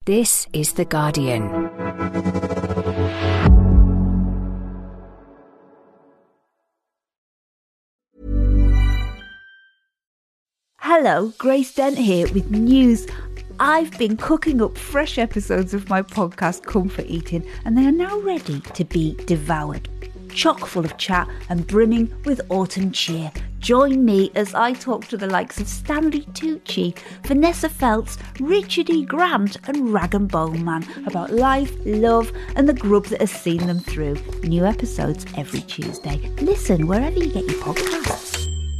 This is The Guardian. Hello, Grace Dent here with news. I've been cooking up fresh episodes of my podcast Comfort Eating, and they are now ready to be devoured. Chock full of chat and brimming with autumn cheer. Join me as I talk to the likes of Stanley Tucci, Vanessa Feltz, Richard E. Grant and Rag and Bone Man about life, love and the grub that has seen them through. New episodes every Tuesday. Listen wherever you get your podcasts.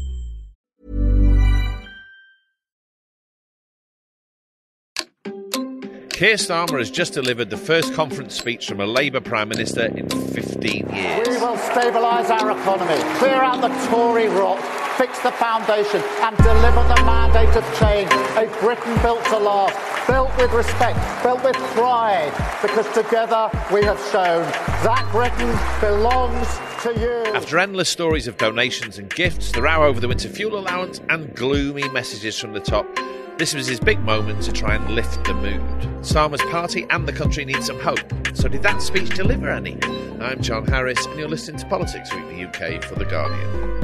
Keir Starmer has just delivered the first conference speech from a Labour Prime Minister in 15 years. We will stabilise our economy, clear out the Tory rot, fix the foundation and deliver the mandate of change. A Britain built to last, built with respect, built with pride, because together we have shown that Britain belongs to you. After endless stories of donations and gifts, the row over the winter fuel allowance and gloomy messages from the top, this was his big moment to try and lift the mood. Starmer's party and the country need some hope. So did that speech deliver any? I'm John Harris and you're listening to Politics Weekly UK for The Guardian.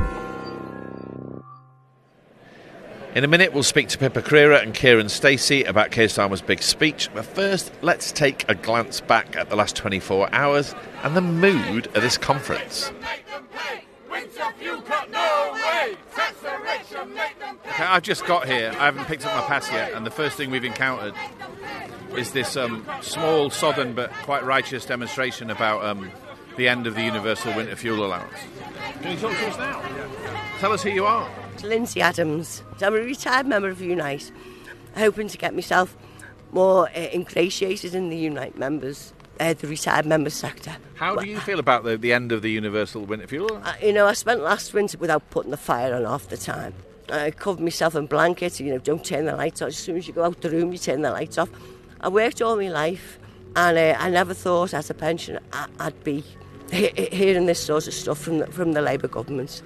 In a minute we'll speak to Pippa Crerar and Kieran Stacey about Keir Starmer's big speech. But first, let's take a glance back at the last 24 hours and the mood of this conference. Okay, I've just got here, I haven't picked up my pass yet, and the first thing we've encountered is this small, sodden but quite righteous demonstration about the end of the universal winter fuel allowance. Can you talk to us now? Yeah. Tell us who you are. Lindsay Adams. I'm a retired member of Unite, hoping to get myself more ingratiated in the Unite members, the retired members sector. How do you feel about the end of the universal winter fuel allowance? I spent last winter without putting the fire on half the time. I covered myself in blankets, don't turn the lights on. As soon as you go out the room, you turn the lights off. I worked all my life, and I never thought as a pensioner I'd be hearing this sort of stuff from the Labour government.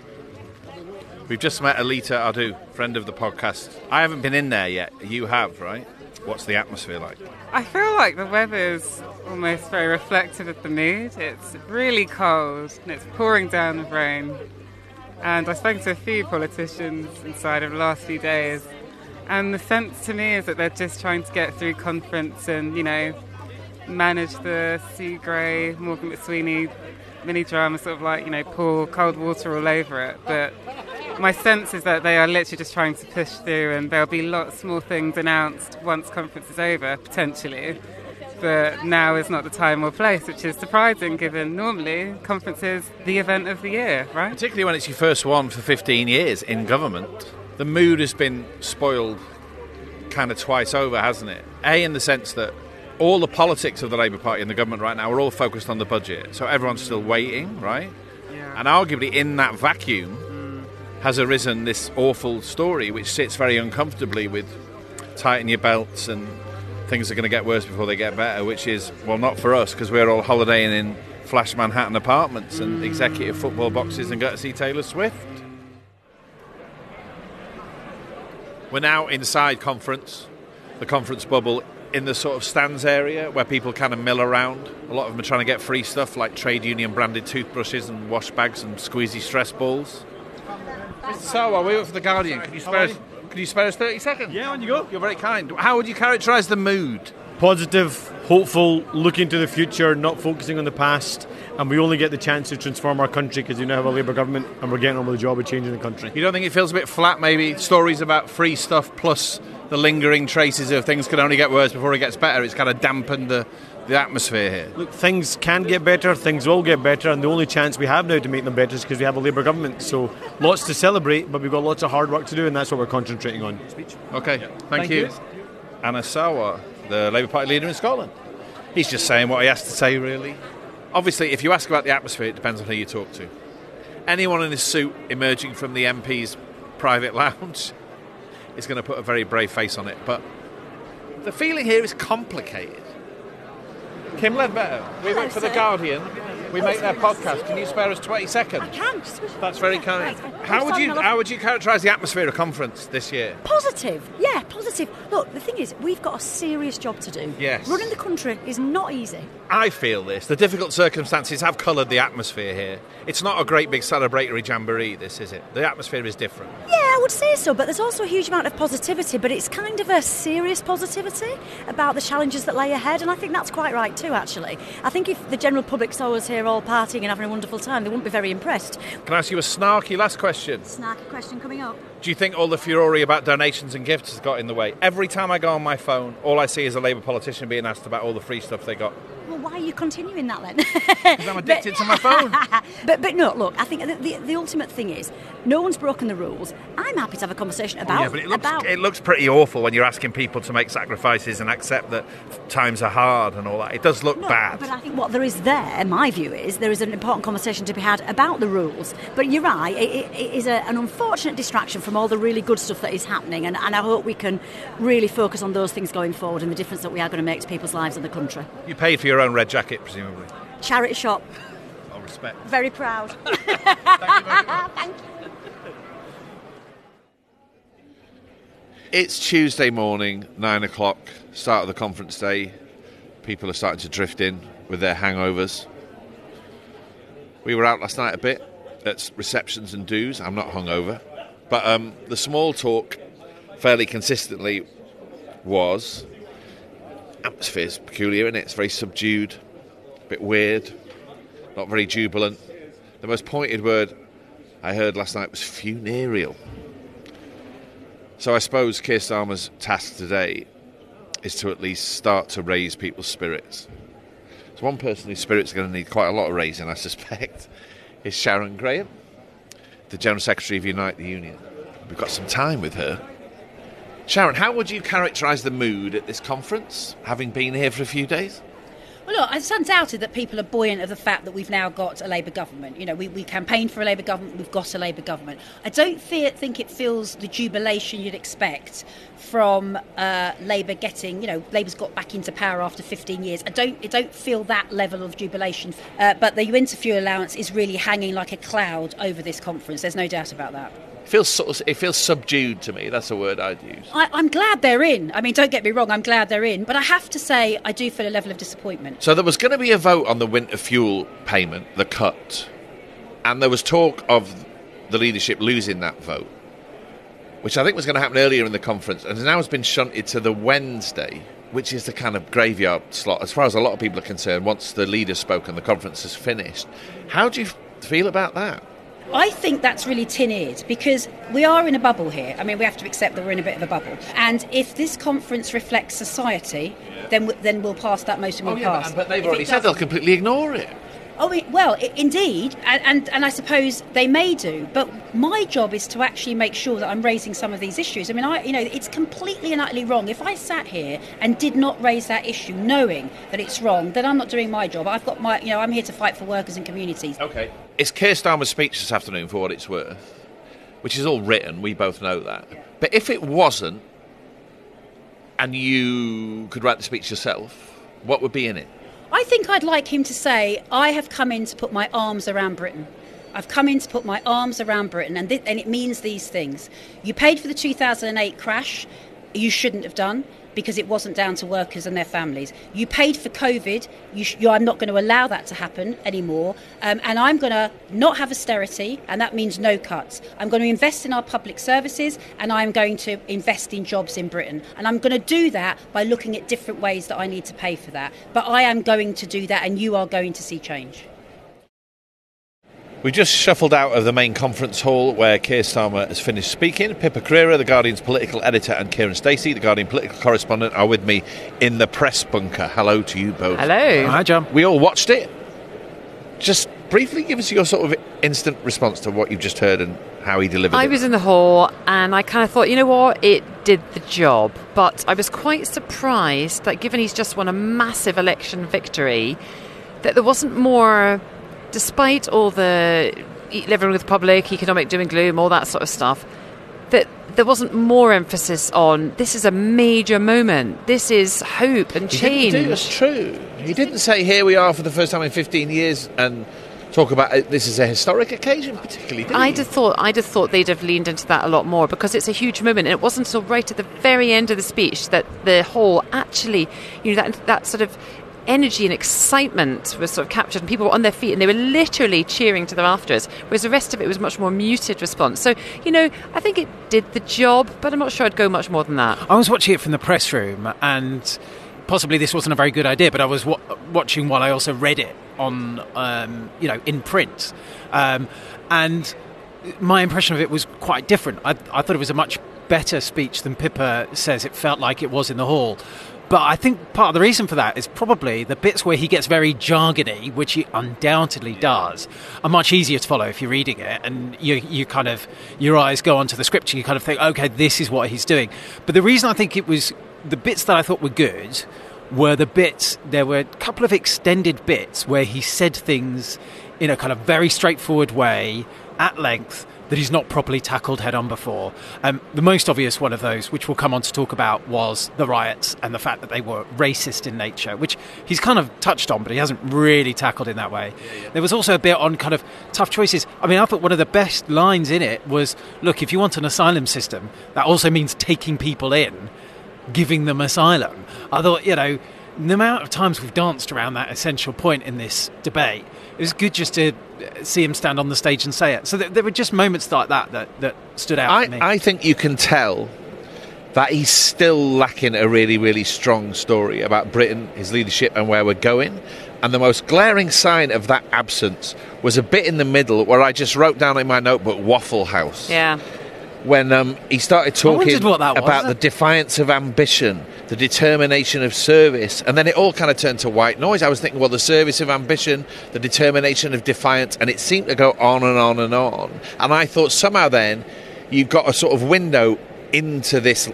We've just met Alita Adu, friend of the podcast. I haven't been in there yet. You have, right? What's the atmosphere like? I feel like the weather's almost very reflective of the mood. It's really cold and it's pouring down with rain. And I've spoken to a few politicians inside of the last few days. And the sense to me is that they're just trying to get through conference and, manage the Sue Gray, Morgan McSweeney mini drama, sort of like, pour cold water all over it. But my sense is that they are literally just trying to push through, and there'll be lots more things announced once conference is over, potentially. But now is not the time or place, which is surprising given normally conference is the event of the year, right? Particularly when it's your first one for 15 years in government. The mood has been spoiled kind of twice over, hasn't it? In the sense that all the politics of the Labour Party and the government right now are all focused on the budget. So everyone's still waiting, right? Yeah. And arguably in that vacuum has arisen this awful story which sits very uncomfortably with tighten your belts and things are going to get worse before they get better, which is, well, not for us because we're all holidaying in flash Manhattan apartments and executive football boxes and go to see Taylor Swift. We're now inside the conference bubble, in the sort of stands area where people kind of mill around. A lot of them are trying to get free stuff like trade union branded toothbrushes and wash bags and squeezy stress balls. Mr. Sarwar, we work for The Guardian. Can you spare us 30 seconds? Yeah, on you go. You're very kind. How would you characterise the mood? Positive, hopeful, looking to the future, not focusing on the past, and we only get the chance to transform our country because we now have a Labour government and we're getting on with the job of changing the country. You don't think it feels a bit flat, maybe? Stories about free stuff plus the lingering traces of things can only get worse before it gets better. It's kind of dampened the atmosphere here. Look, things can get better, things will get better, and the only chance we have now to make them better is because we have a Labour government. So lots to celebrate, but we've got lots of hard work to do, and that's what we're concentrating on. Okay, thank you. Anas Sarwar, the Labour Party leader in Scotland. He's just saying what he has to say, really. Obviously, if you ask about the atmosphere, it depends on who you talk to. Anyone in a suit emerging from the MP's private lounge is going to put a very brave face on it. But the feeling here is complicated. Kim Ledbetter, we work for The Guardian. We make their podcast. Can you spare us 20 seconds? I can. That's very kind. How would you characterise the atmosphere of conference this year? Positive. Yeah, positive. Look, the thing is, we've got a serious job to do. Yes. Running the country is not easy. I feel this. The difficult circumstances have coloured the atmosphere here. It's not a great big celebratory jamboree, this, is it? The atmosphere is different. Yeah, I would say so, but there's also a huge amount of positivity, but it's kind of a serious positivity about the challenges that lay ahead, and I think that's quite right too, actually. I think if the general public saw us here all partying and having a wonderful time, they wouldn't be very impressed. Can I ask you a snarky last question? Snarky question coming up. Do you think all the furore about donations and gifts has got in the way? Every time I go on my phone, all I see is a Labour politician being asked about all the free stuff they got. Well, why are you continuing that then? Because I'm addicted to my phone. But no, look, I think the ultimate thing is no one's broken the rules. I'm happy to have a conversation about... Yeah, but it looks pretty awful when you're asking people to make sacrifices and accept that times are hard and all that. It does look bad. But I think what there is there, my view is, there is an important conversation to be had about the rules. But you're right, it is an unfortunate distraction from all the really good stuff that is happening, and I hope we can really focus on those things going forward and the difference that we are going to make to people's lives in the country. You paid for your own red jacket, presumably. Charity shop. I'll respect. Very proud. Thank you very much. Thank you. It's Tuesday morning, 9 o'clock, start of the conference day. People are starting to drift in with their hangovers. We were out last night a bit at receptions and do's. I'm not hungover. But the small talk fairly consistently was... Atmosphere's peculiar, isn't it? It's very subdued, a bit weird, not very jubilant. The most pointed word I heard last night was funereal. So I suppose Keir Starmer's task today is to at least start to raise people's spirits. So one person whose spirits are going to need quite a lot of raising, I suspect, is Sharon Graham, the General Secretary of Unite the Union. We've got some time with her. Sharon, how would you characterise the mood at this conference, having been here for a few days? Well, look, it's undoubted that people are buoyant of the fact that we've now got a Labour government. You know, we campaigned for a Labour government, we've got a Labour government. I don't think it feels the jubilation you'd expect from Labour getting, you know, Labour's got back into power after 15 years. I don't feel that level of jubilation. But the winter fuel allowance is really hanging like a cloud over this conference. There's no doubt about that. It feels subdued to me. That's a word I'd use. I'm glad they're in. I mean, don't get me wrong, I'm glad they're in. But I have to say, I do feel a level of disappointment. So there was going to be a vote on the winter fuel payment, the cut. And there was talk of the leadership losing that vote, which I think was going to happen earlier in the conference. And now has been shunted to the Wednesday, which is the kind of graveyard slot, as far as a lot of people are concerned, once the leaders spoke and the conference is finished. How do you feel about that? I think that's really tin-eared because we are in a bubble here. I mean, we have to accept that we're in a bit of a bubble. And if this conference reflects society, then we'll pass that motion. We'll pass. But they've already said they'll completely ignore it. Indeed, and I suppose they may do. But my job is to actually make sure that I'm raising some of these issues. I mean, it's completely and utterly wrong. If I sat here and did not raise that issue, knowing that it's wrong, then I'm not doing my job. I've got I'm here to fight for workers and communities. Okay. It's Keir Starmer's speech this afternoon, for what it's worth, which is all written. We both know that. But if it wasn't, and you could write the speech yourself, what would be in it? I think I'd like him to say, I have come in to put my arms around Britain. I've come in to put my arms around Britain, and it means these things. You paid for the 2008 crash. You shouldn't have done, because it wasn't down to workers and their families. You paid for COVID. I'm not going to allow that to happen anymore. And I'm going to not have austerity, and that means no cuts. I'm going to invest in our public services, and I'm going to invest in jobs in Britain. And I'm going to do that by looking at different ways that I need to pay for that. But I am going to do that, and you are going to see change. We just shuffled out of the main conference hall where Keir Starmer has finished speaking. Pippa Crerar, the Guardian's political editor, and Kieran Stacey, the Guardian political correspondent, are with me in the press bunker. Hello to you both. Hello. Hi, John. We all watched it. Just briefly give us your sort of instant response to what you've just heard and how he delivered it. I was in the hall and I kind of thought, you know what, it did the job. But I was quite surprised that given he's just won a massive election victory, that there wasn't more... Despite all the living with the public, economic doom and gloom, all that sort of stuff, that there wasn't more emphasis on this is a major moment, this is hope and change. That's true. He didn't say here we are for the first time in 15 years and talk about this is a historic occasion particularly, did he? I'd have thought they'd have leaned into that a lot more, because it's a huge moment, and it wasn't until right at the very end of the speech that the whole actually, that sort of energy and excitement was sort of captured, and people were on their feet and they were literally cheering to the rafters, whereas the rest of it was much more muted response. So, I think it did the job, but I'm not sure I'd go much more than that. I was watching it from the press room, and possibly this wasn't a very good idea, but I was watching while I also read it on, in print. And my impression of it was quite different. I thought it was a much better speech than Pippa says it felt like it was in the hall. But I think part of the reason for that is probably the bits where he gets very jargony, which he undoubtedly does, are much easier to follow if you're reading it, and you kind of, your eyes go onto the script and you kind of think, okay, this is what he's doing. But the reason I think it was, the bits that I thought were good were the bits, there were a couple of extended bits where he said things in a kind of very straightforward way, at length, that he's not properly tackled head-on before. The most obvious one of those, which we'll come on to talk about, was the riots and the fact that they were racist in nature, which he's kind of touched on, but he hasn't really tackled in that way. Yeah. There was also a bit on kind of tough choices. I mean, I thought one of the best lines in it was, look, if you want an asylum system, that also means taking people in, giving them asylum. I thought, the amount of times we've danced around that essential point in this debate, it was good just to see him stand on the stage and say it. So there were just moments like that stood out to me. I think you can tell that he's still lacking a really, really strong story about Britain, his leadership and where we're going. And the most glaring sign of that absence was a bit in the middle where I just wrote down in my notebook, Waffle House. Yeah. When he started talking about the defiance of ambition, the determination of service, and then it all kind of turned to white noise. I was thinking, well, the service of ambition, the determination of defiance, and it seemed to go on and on and on. And I thought somehow then you got a sort of window into this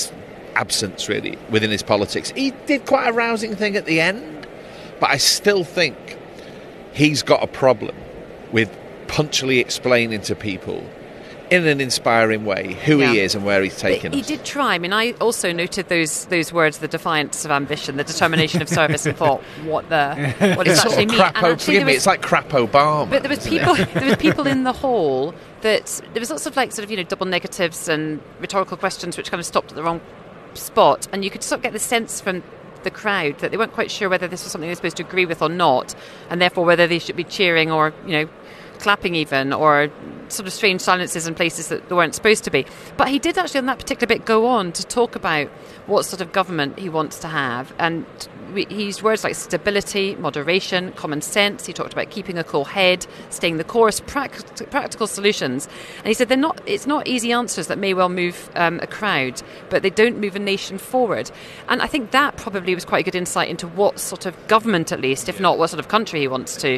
absence, really, within his politics. He did quite a rousing thing at the end, but I still think he's got a problem with punctually explaining to people in an inspiring way who he is and where he's taken us. He did try. I mean, I also noted those words, the defiance of ambition, the determination of service, and thought, what does that actually mean? Forgive me, it's like crap Obama. But there was people in the hall that there was lots of double negatives and rhetorical questions which kind of stopped at the wrong spot, and you could sort of get the sense from the crowd that they weren't quite sure whether this was something they were supposed to agree with or not, and therefore whether they should be cheering or clapping even, or sort of strange silences in places that they weren't supposed to be. But he did actually on that particular bit go on to talk about what sort of government he wants to have, and he used words like stability, moderation, common sense. He talked about keeping a cool head, staying the course, practical solutions. And he said it's not easy answers that may well move a crowd, but they don't move a nation forward. And I think that probably was quite a good insight into what sort of government, at least, if not what sort of country he wants to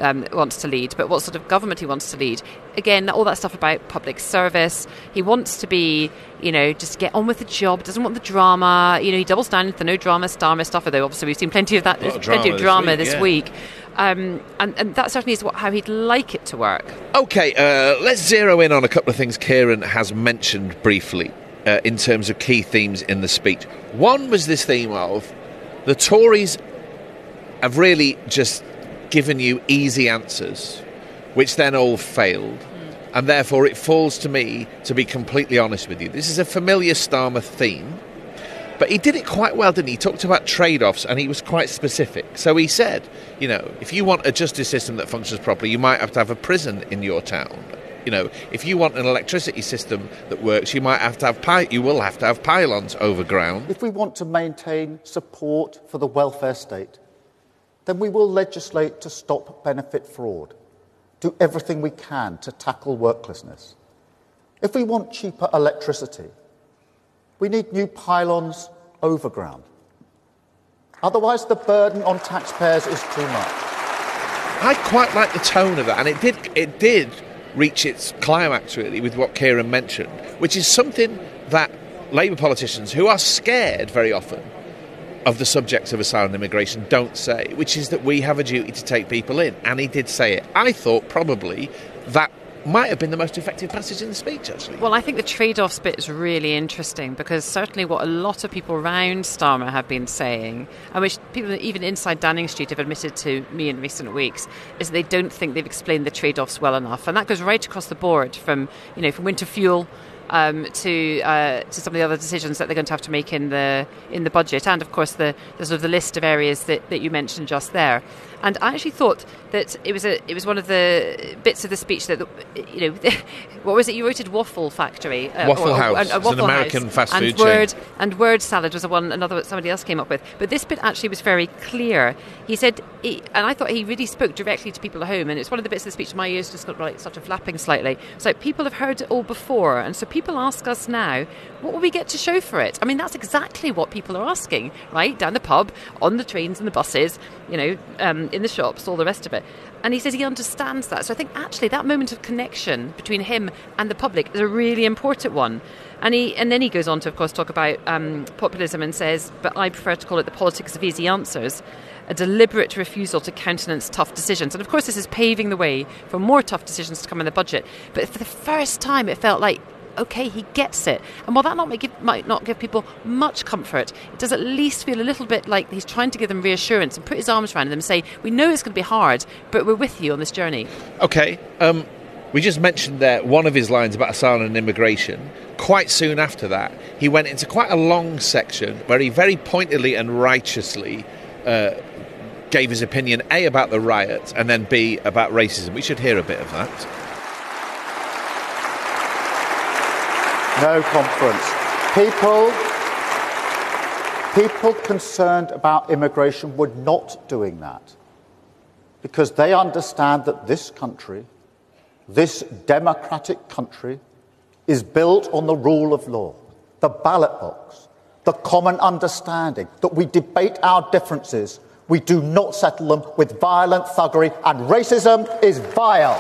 lead, but what sort of government he wants to lead. Again, all that stuff about public service. He wants to be, just get on with the job, doesn't want the drama. He doubles down into the no drama, Starmer stuff, although obviously we've seen plenty of that. There's plenty of drama this week. And that certainly is how he'd like it to work. OK, let's zero in on a couple of things Kieran has mentioned briefly in terms of key themes in the speech. One was this theme of the Tories have really just given you easy answers, which then all failed. And therefore it falls to me to be completely honest with you. This is a familiar Starmer theme, but he did it quite well, didn't he? He talked about trade-offs and he was quite specific. So he said, if you want a justice system that functions properly, you might have to have a prison in your town. If you want an electricity system that works, you will have to have pylons overground. If we want to maintain support for the welfare state, then we will legislate to stop benefit fraud, do everything we can to tackle worklessness. If we want cheaper electricity, we need new pylons overground. Otherwise, the burden on taxpayers is too much. I quite like the tone of that, and it did reach its climax, really, with what Kieran mentioned, which is something that Labour politicians, who are scared very often of the subjects of asylum and immigration, don't say, which is that we have a duty to take people in. And he did say it. I thought probably that might have been the most effective passage in the speech, actually. Well, I think the trade-offs bit is really interesting, because certainly what a lot of people around Starmer have been saying, and which people even inside Downing Street have admitted to me in recent weeks, is that they don't think they've explained the trade-offs well enough. And that goes right across the board, from winter fuel to some of the other decisions that they're going to have to make in the budget, and of course the sort of the list of areas that you mentioned just there. And I actually thought that it was one of the bits of the speech that what was it you wrote? Waffle Factory, Waffle House. It's an American fast food chain. And word salad was the one that somebody else came up with. But this bit actually was very clear. He said, and I thought he really spoke directly to people at home. And it's one of the bits of the speech my ears just got sort of flapping slightly. It's like, people have heard it all before, and so people ask us now, what will we get to show for it? I mean, that's exactly what people are asking, right? Down the pub, on the trains and the buses, in the shops, all the rest of it. And he says he understands that. So I think actually that moment of connection between him and the public is a really important one. And then he goes on to, of course, talk about populism, and says, but I prefer to call it the politics of easy answers, a deliberate refusal to countenance tough decisions. And of course this is paving the way for more tough decisions to come in the budget. But for the first time it felt like, OK, he gets it. And while that might not give people much comfort, it does at least feel a little bit like he's trying to give them reassurance and put his arms around them and say, we know it's going to be hard, but we're with you on this journey. OK, we just mentioned there one of his lines about asylum and immigration. Quite soon after that, he went into quite a long section where he very pointedly and righteously gave his opinion, A, about the riots, and then B, about racism. We should hear a bit of that. No conference. People concerned about immigration were not doing that, because they understand that this country, this democratic country, is built on the rule of law, the ballot box, the common understanding that we debate our differences, we do not settle them with violent thuggery, and racism is vile.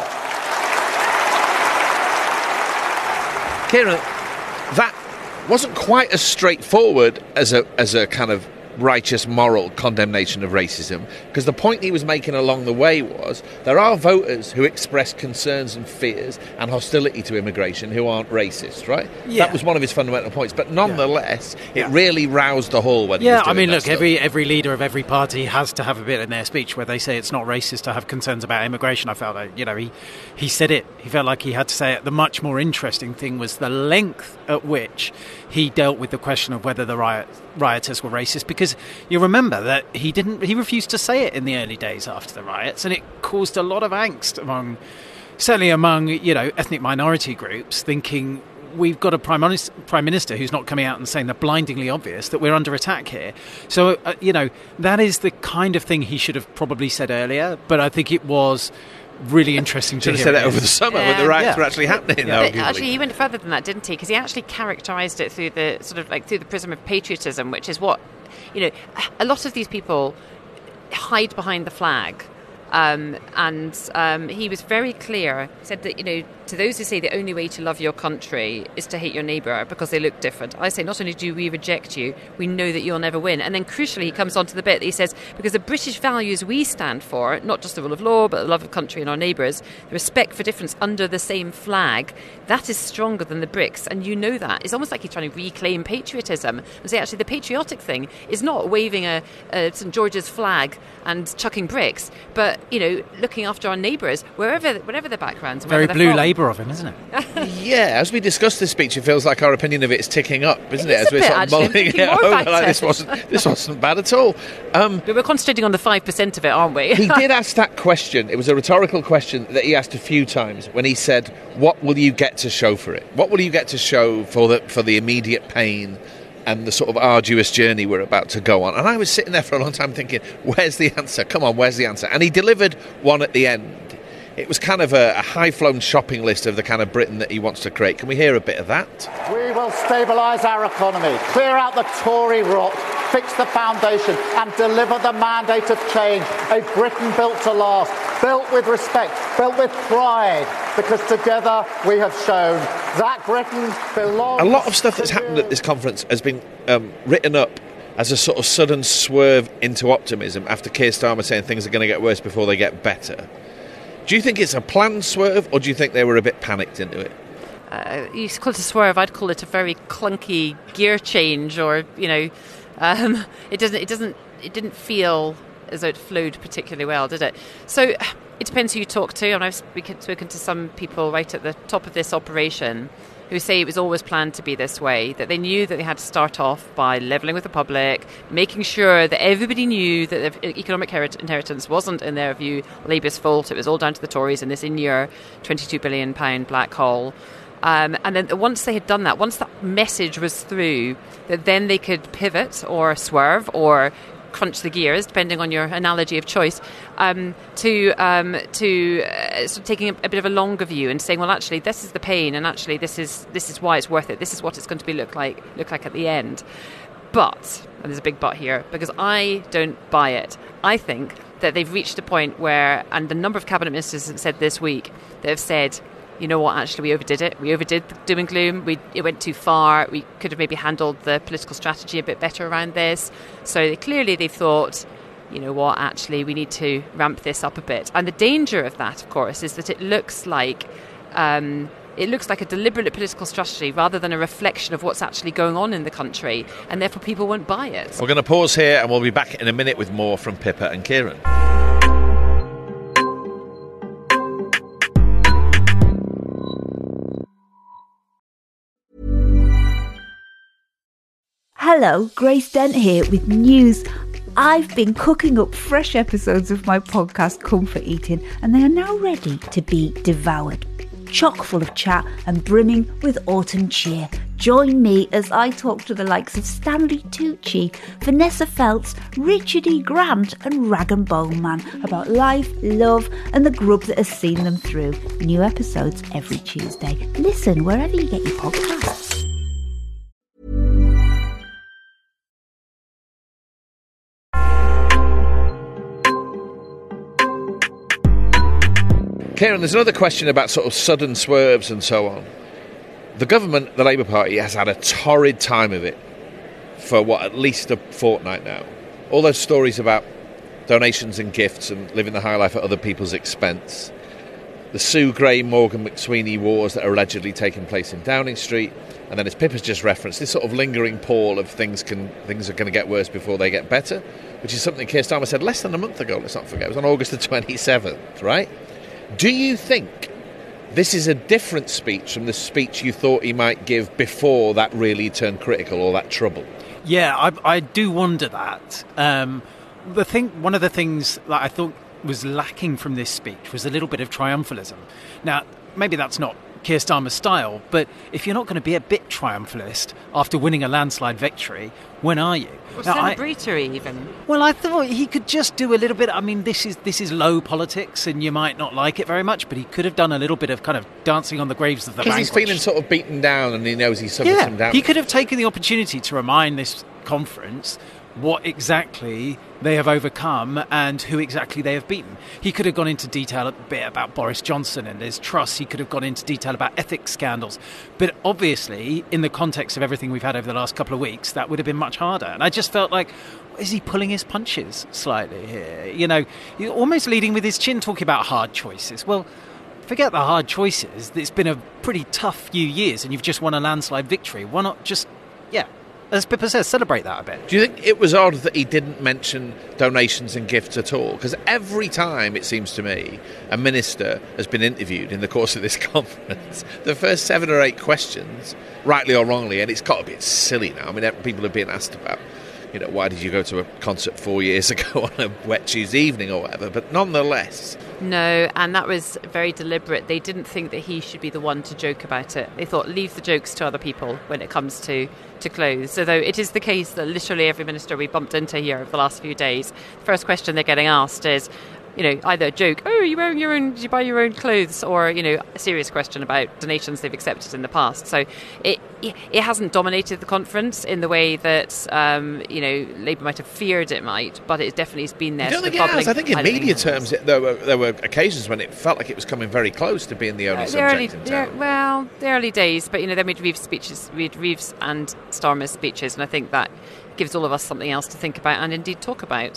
Kieran, that wasn't quite as straightforward as a kind of righteous moral condemnation of racism, because the point he was making along the way was there are voters who express concerns and fears and hostility to immigration who aren't racist, right? Yeah. That was one of his fundamental points, but nonetheless it really roused the hall when he was doing that stuff. every leader of every party has to have a bit in their speech where they say it's not racist to have concerns about immigration. I felt that, he said it. He felt like he had to say it. The much more interesting thing was the length at which he dealt with the question of whether the rioters were racist, because you remember that he refused to say it in the early days after the riots, and it caused a lot of angst among ethnic minority groups, thinking we've got a prime minister who's not coming out and saying the blindingly obvious that we're under attack here. So that is the kind of thing he should have probably said earlier, but I think it was really interesting to hear. Should have said it over the summer when the riots were actually happening. But actually, he went further than that, didn't he? Because he actually characterised it through the through the prism of patriotism, which is what a lot of these people hide behind the flag. And he was very clear. He said that, to those who say the only way to love your country is to hate your neighbour because they look different, I say not only do we reject you, we know that you'll never win. And then crucially he comes on to the bit that he says, because the British values we stand for, not just the rule of law but the love of country and our neighbours, the respect for difference under the same flag, that is stronger than the bricks, and you know that. It's almost like he's trying to reclaim patriotism and say actually the patriotic thing is not waving a St George's flag and chucking bricks, but looking after our neighbours, whatever their backgrounds. Very blue Labour of him, isn't it? Yeah, as we discussed this speech, it feels like our opinion of it is ticking up, isn't it? As we're sort of mulling it over, like this wasn't bad at all. We're concentrating on the 5% of it, aren't we? He did ask that question. It was a rhetorical question that he asked a few times when he said, "What will you get to show for it? What will you get to show for the immediate pain and the sort of arduous journey we're about to go on?" And I was sitting there for a long time thinking, where's the answer? Come on, where's the answer? And he delivered one at the end. It was kind of a high-flown shopping list of the kind of Britain that he wants to create. Can we hear a bit of that? We will stabilise our economy, clear out the Tory rot, fix the foundation and deliver the mandate of change. A Britain built to last, built with respect, built with pride, because together we have shown that Britain belongs. A lot of stuff that's happened at this conference has been written up as a sort of sudden swerve into optimism after Keir Starmer saying things are going to get worse before they get better. Do you think it's a planned swerve, or do you think they were a bit panicked into it? You call it a swerve. I'd call it a very clunky gear change, or it didn't feel as though it flowed particularly well, did it? So it depends who you talk to, and I've spoken to some people right at the top of this operation who say it was always planned to be this way, that they knew that they had to start off by levelling with the public, making sure that everybody knew that the economic inheritance wasn't, in their view, Labour's fault. It was all down to the Tories in this in-year £22 billion black hole. And then once they had done that, once that message was through, that then they could pivot or swerve or crunch the gears, depending on your analogy of choice, to sort of taking a bit of a longer view and saying, well, actually, this is the pain, and actually, this is why it's worth it. This is what it's going to look like at the end. But, and there's a big but here, because I don't buy it. I think that they've reached a point where, and the number of cabinet ministers have said this week, that have said, you know what, actually we overdid it. We overdid the doom and gloom. It went too far. We could have maybe handled the political strategy a bit better around this. So clearly they've thought, you know what, actually we need to ramp this up a bit. And the danger of that, of course, is that it looks like a deliberate political strategy rather than a reflection of what's actually going on in the country, and therefore people won't buy it. We're going to pause here and we'll be back in a minute with more from Pippa and Kieran. Hello, Grace Dent here with news. I've been cooking up fresh episodes of my podcast Comfort Eating, and they are now ready to be devoured. Chock full of chat and brimming with autumn cheer. Join me as I talk to the likes of Stanley Tucci, Vanessa Feltz, Richard E. Grant and Rag and Bone Man about life, love and the grub that has seen them through. New episodes every Tuesday. Listen wherever you get your podcasts. Kieran, there's another question about sort of sudden swerves and so on. The government, the Labour Party, has had a torrid time of it for, at least a fortnight now. All those stories about donations and gifts and living the high life at other people's expense. The Sue Gray, Morgan McSweeney wars that are allegedly taking place in Downing Street. And then, as Pippa's just referenced, this sort of lingering pall of things are going to get worse before they get better, which is something Keir Starmer said less than a month ago, let's not forget. It was on August the 27th, right? Do you think this is a different speech from the speech you thought he might give before that really turned critical or that trouble? Yeah, I do wonder that. One of the things that I thought was lacking from this speech was a little bit of triumphalism. Now, maybe that's not Keir Starmer's style, but if you're not going to be a bit triumphalist after winning a landslide victory, when are you? Or celebratory, even. Well, I thought he could just do a little bit. I mean, this is low politics, and you might not like it very much, but he could have done a little bit of kind of dancing on the graves of the vanquished. Because he's feeling sort of beaten down, and he knows he's suffered some damage. He could have taken the opportunity to remind this conference what exactly they have overcome and who exactly they have beaten. He could have gone into detail a bit about Boris Johnson and his trusts. He could have gone into detail about ethics scandals. But obviously, in the context of everything we've had over the last couple of weeks, that would have been much harder. And I just felt like, is he pulling his punches slightly here? You know, almost leading with his chin, talking about hard choices. Well, forget the hard choices. It's been a pretty tough few years and you've just won a landslide victory. Why not just, as Pippa says, celebrate that a bit. Do you think it was odd that he didn't mention donations and gifts at all? Because every time, it seems to me, a minister has been interviewed in the course of this conference, the first 7 or 8 questions, rightly or wrongly, and it's got a bit silly now. I mean, people are being asked about, why did you go to a concert 4 years ago on a wet Tuesday evening or whatever, but nonetheless. No, and that was very deliberate. They didn't think that he should be the one to joke about it. They thought, leave the jokes to other people when it comes to clothes. Although it is the case that literally every minister we bumped into here over the last few days, the first question they're getting asked is, either a joke, did you buy your own clothes? Or, a serious question about donations they've accepted in the past. So it hasn't dominated the conference in the way that, Labour might have feared it might, but it definitely has been there. I don't think it has. I think in media terms, there were occasions when it felt like it was coming very close to being the only subject in town. The early days, but, then we'd Reeves and Starmer's speeches, and I think that gives all of us something else to think about and indeed talk about.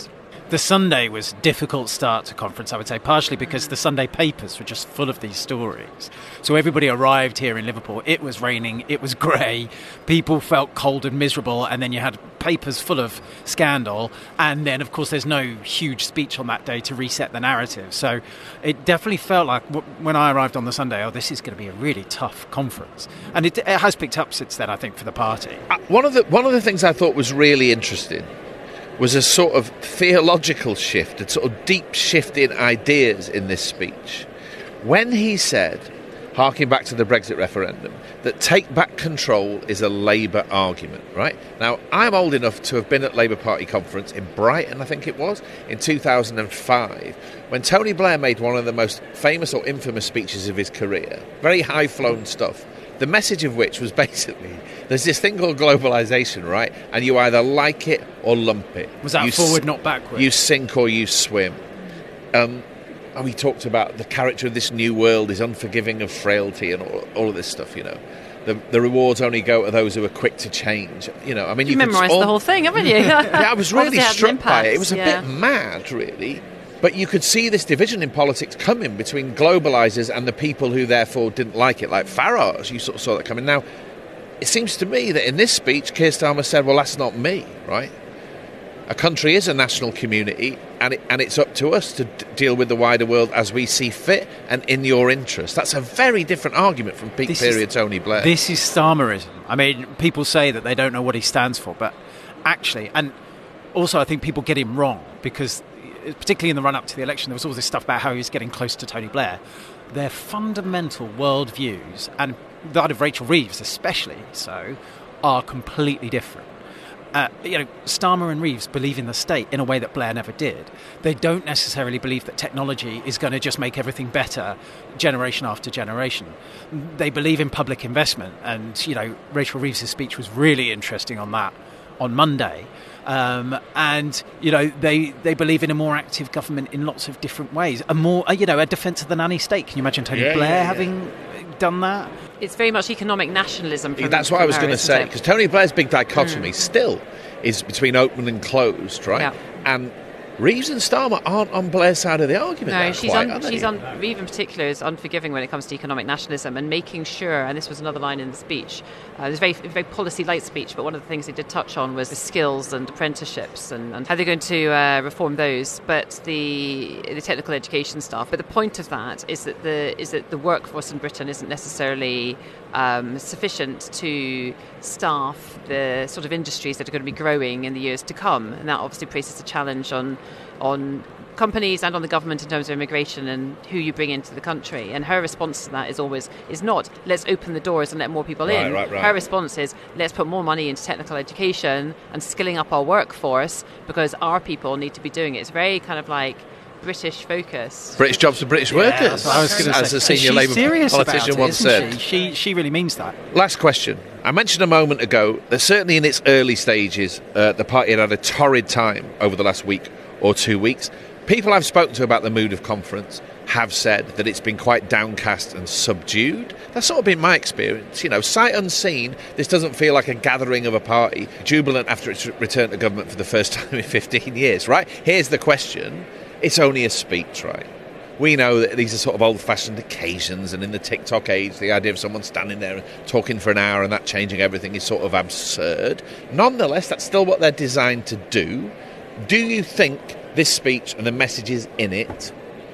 The Sunday was a difficult start to conference, I would say, partially because the Sunday papers were just full of these stories. So everybody arrived here in Liverpool. It was raining, it was grey, people felt cold and miserable, and then you had papers full of scandal, and then, of course, there's no huge speech on that day to reset the narrative. So it definitely felt like, when I arrived on the Sunday, this is going to be a really tough conference. And it has picked up since then, I think, for the party. One of the things I thought was really interesting was a sort of theological shift, a sort of deep shift in ideas in this speech. When he said, harking back to the Brexit referendum, that take back control is a Labour argument, right? Now, I'm old enough to have been at Labour Party conference in Brighton, I think it was, in 2005, when Tony Blair made one of the most famous or infamous speeches of his career. Very high-flown stuff. The message of which was basically, there's this thing called globalisation, right? And you either like it or lump it. Was that forward, not backward? You sink or you swim. We talked about the character of this new world is unforgiving of frailty and all of this stuff, you know. The rewards only go to those who are quick to change. You know, I mean, you memorised the whole thing, haven't you? Yeah, I was really struck by it. It was a bit mad, really. But you could see this division in politics coming between globalisers and the people who therefore didn't like it, like Farage. You sort of saw that coming. Now, it seems to me that in this speech, Keir Starmer said, well, that's not me, right? A country is a national community, and it's up to us to deal with the wider world as we see fit and in your interest. That's a very different argument from peak period Tony Blair. This is Starmerism. I mean, people say that they don't know what he stands for, but actually, and also I think people get him wrong, because particularly in the run-up to the election, there was all this stuff about how he was getting close to Tony Blair. Their fundamental worldviews, and that of Rachel Reeves especially so, are completely different. Starmer and Reeves believe in the state in a way that Blair never did. They don't necessarily believe that technology is going to just make everything better generation after generation. They believe in public investment, and, Rachel Reeves' speech was really interesting on that on Monday. They believe in a more active government in lots of different ways. A defence of the nanny state. Can you imagine Tony Blair having done that? It's very much economic nationalism. That's what I was going to say, because Tony Blair's big dichotomy still is between open and closed, right? Yeah. And Reeves and Starmer aren't on Blair's side of the argument. No, Reeves in particular is unforgiving when it comes to economic nationalism and making sure, and this was another line in the speech, it was a very policy-light speech, but one of the things he did touch on was the skills and apprenticeships and how they're going to reform those, but the technical education stuff. But the point of that is that the workforce in Britain isn't necessarily sufficient to staff the sort of industries that are going to be growing in the years to come, and that obviously places a challenge on companies and on the government in terms of immigration and who you bring into the country. And her response to that is not let's open the doors and let more people in. Right. Her response is let's put more money into technical education and skilling up our workforce, because our people need to be doing it. It's very kind of like British focus. British jobs for British workers. I was going to as a senior Labour politician once said. She really means that. Last question. I mentioned a moment ago that certainly in its early stages, the party had a torrid time over the last week or 2 weeks. People I've spoken to about the mood of conference have said that it's been quite downcast and subdued. That's sort of been my experience. Sight unseen, this doesn't feel like a gathering of a party jubilant after its return to government for the first time in 15 years, right? Here's the question. It's only a speech, right? We know that these are sort of old-fashioned occasions, and in the TikTok age, the idea of someone standing there and talking for an hour and that changing everything is sort of absurd. Nonetheless, that's still what they're designed to do. Do you think this speech and the messages in it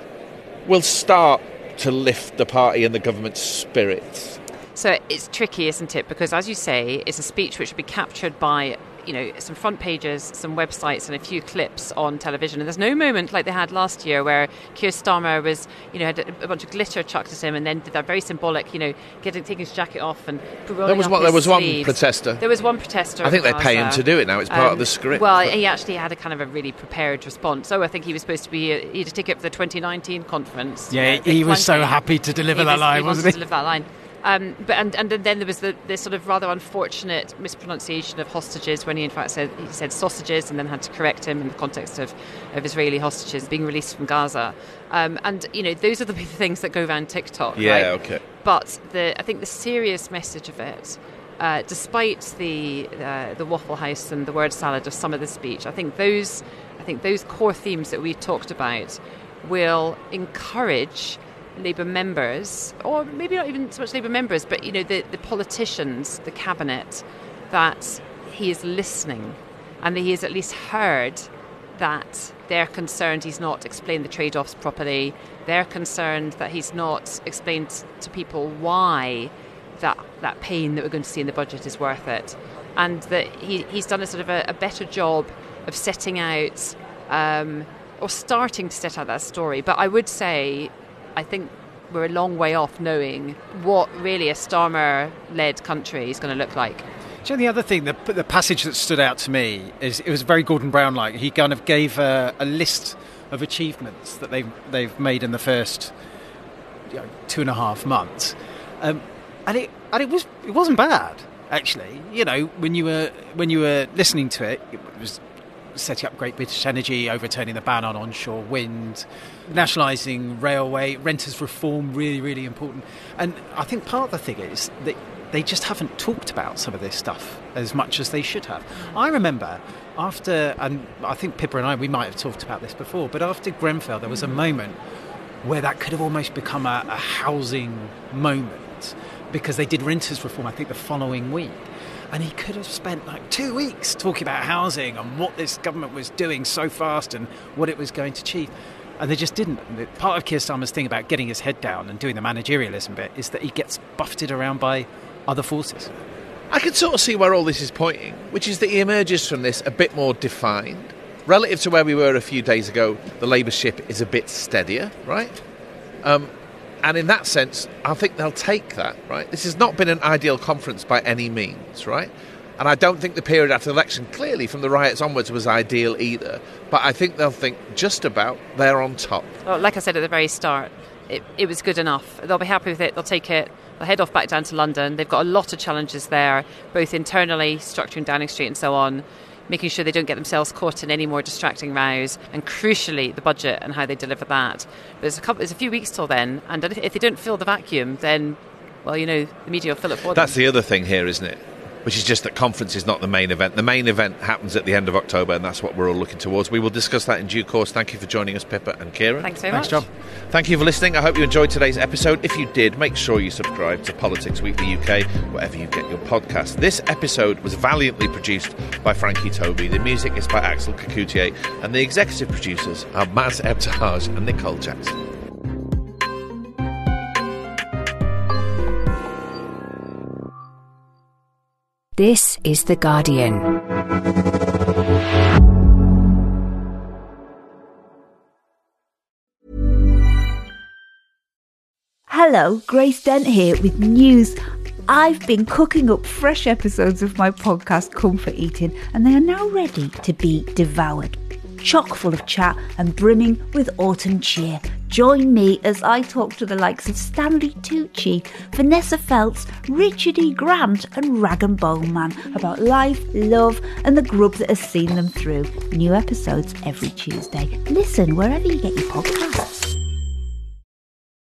will start to lift the party and the government's spirits? So it's tricky, isn't it? Because, as you say, it's a speech which will be captured by some front pages, some websites, and a few clips on television. And there's no moment like they had last year where Keir Starmer was, had a bunch of glitter chucked at him, and then did that very symbolic, taking his jacket off and rolling up his There was sleeves. one protester. There was one protester. I think they pay him to do it now. It's part of the script. Well, he actually had a kind of a really prepared response. I think he was supposed to be. He had a ticket for the 2019 conference. Yeah, he was so happy to deliver that line, wasn't he? To deliver that line. And then there was this sort of rather unfortunate mispronunciation of hostages when he in fact said sausages, and then had to correct him in the context of Israeli hostages being released from Gaza. Those are the things that go around TikTok. Yeah, right? okay. But I think the serious message of it, despite the Waffle House and the word salad of some of the speech, I think those I think those core themes that we talked about will encourage Labour members, or maybe not even so much Labour members, but the politicians, the cabinet, that he is listening and that he has at least heard that they're concerned he's not explained the trade-offs properly. They're concerned that he's not explained to people why that pain that we're going to see in the budget is worth it, and that he's done a sort of a better job of setting out or starting to set out that story. But I would say I think we're a long way off knowing what really a Starmer-led country is going to look like. Do you know the other thing, the passage that stood out to me is it was very Gordon Brown-like. He kind of gave a list of achievements that they've made in the first 2.5 months, and it wasn't bad actually. When you were listening to it, it was setting up Great British Energy, overturning the ban on onshore wind, nationalising railway, renters reform, really, really important. And I think part of the thing is that they just haven't talked about some of this stuff as much as they should have. I remember after, and I think Pippa and we might have talked about this before, but after Grenfell there was a moment where that could have almost become a housing moment, because they did renters reform, I think, the following week. And he could have spent 2 weeks talking about housing and what this government was doing so fast and what it was going to achieve. And they just didn't. Part of Keir Starmer's thing about getting his head down and doing the managerialism bit is that he gets buffeted around by other forces. I can sort of see where all this is pointing, which is that he emerges from this a bit more defined. Relative to where we were a few days ago, the Labour ship is a bit steadier, right? And in that sense, I think they'll take that, right? This has not been an ideal conference by any means, right? And I don't think the period after the election, clearly from the riots onwards, was ideal either. But I think they'll think just about they're on top. Well, like I said at the very start, it was good enough. They'll be happy with it. They'll take it. They'll head off back down to London. They've got a lot of challenges there, both internally, structuring Downing Street and so on, making sure they don't get themselves caught in any more distracting rows, and crucially the budget and how they deliver that. But there's a few weeks till then, and if they don't fill the vacuum, then, well, the media will fill it for them. That's the other thing here, isn't it? Which is just that conference is not the main event. The main event happens at the end of October, and that's what we're all looking towards. We will discuss that in due course. Thank you for joining us, Pippa and Kieran. Thanks very much. John. Thank you for listening. I hope you enjoyed today's episode. If you did, make sure you subscribe to Politics Weekly UK, wherever you get your podcasts. This episode was valiantly produced by Frankie Toby. The music is by Axel Kacoutié, and the executive producers are Maz Ebtehaj and Nicole Jackson. This is The Guardian. Hello, Grace Dent here with news. I've been cooking up fresh episodes of my podcast Comfort Eating, and they are now ready to be devoured. Chock full of chat and brimming with autumn cheer. Join me as I talk to the likes of Stanley Tucci, Vanessa Feltz, Richard E. Grant and Rag and Bone Man about life, love and the grub that has seen them through. New episodes every Tuesday. Listen wherever you get your podcasts.